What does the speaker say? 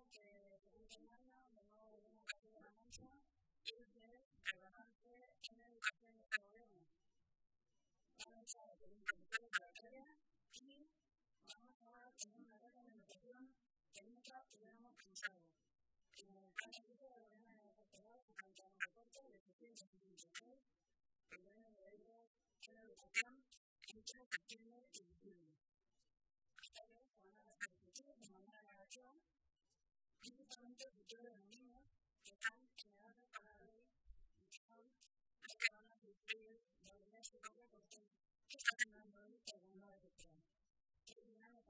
que se siente mañana, de nuevo volvemos a hacer la mancha, es de el avance en la educación de este gobierno. Vamos a hacer un comité de la tarea y vamos a tener una reglamentación que nunca hubiéramos pensado. En el plan de equipo del gobierno de Portugal se plantea un recorte de 656 millones de euros en la educación entre septiembre y diciembre. Ustedes se van a repercutir de manera negativa, principalmente